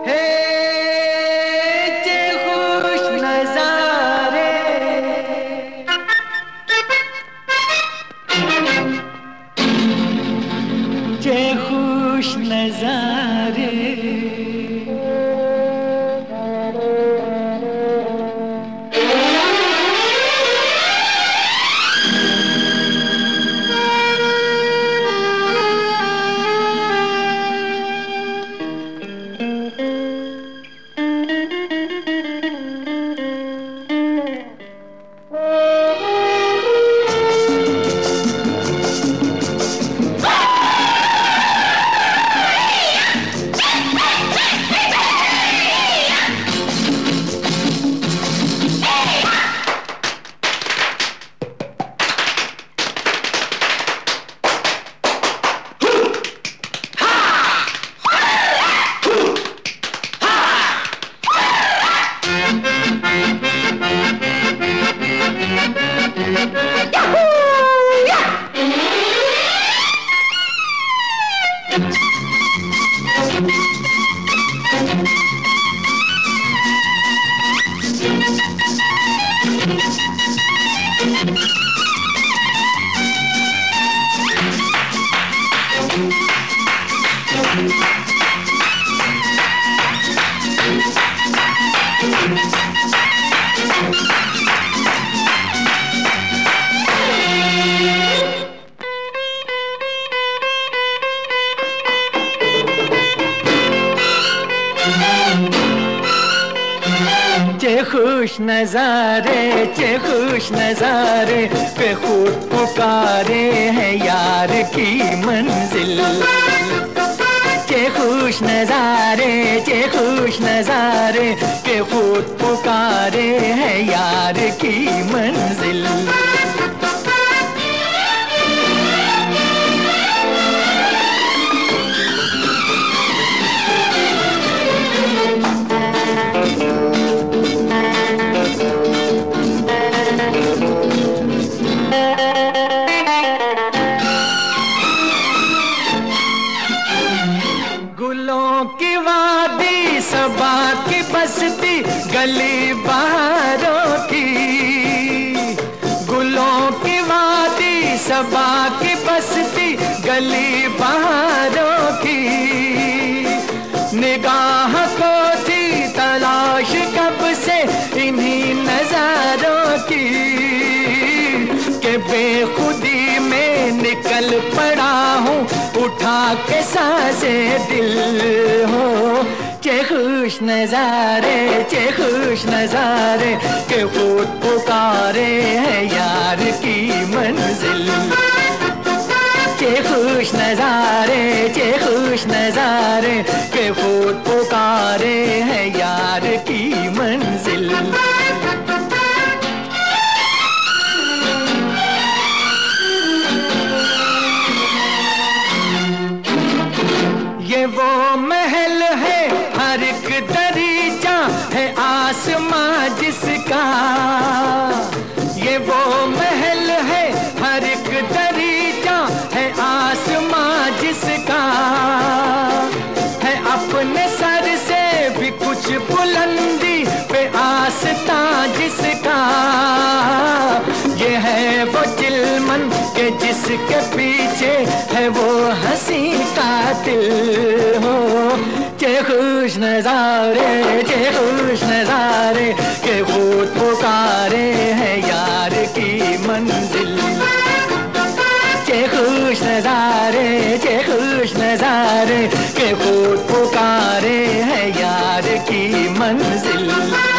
हे जे खुश नजारे, जे खुश नजारे, जे खुश नजारे, जे खुश नजारे पे खुद पुकारे हैं यार की मंजिल। जे खुश नजारे, जे खुश नजारे पे खुद पुकारे हैं यार की मंजिल। गुलों की वादी, सबा की बस्ती, गली बहारों की। गुलों की वादी, सबा की बस्ती, गली बहारों की। निगाह को थी तलाश कब से इन्हीं नजारों की, के बेखुदी में निकल पड़ा हूँ उठा के साजे दिल हो। जे खुश नजारे, जे खुश नजारे के खुद पुकारे हैं यार की मंजिल। जे खुश नजारे, जे खुश नजारे के खुद पुकारे हैं यार की मंजिल। ये वो महल है हर एक दरीचा है आसमां जिसका। ये वो महल है हर एक दरीचा है आसमां जिसका। है अपने सर से भी कुछ बुलंदी पे आस्था जिसका। ये है वो चिलमन के जिसके पीछे है वो हंसी कातिल हो। जे खुश नजारे, जे खुश नजारे के खुद पुकारे हैं यार की मंजिल। जे खुश नजारे, जे खुश नजारे के खुद पुकारे हैं यार की मंजिल।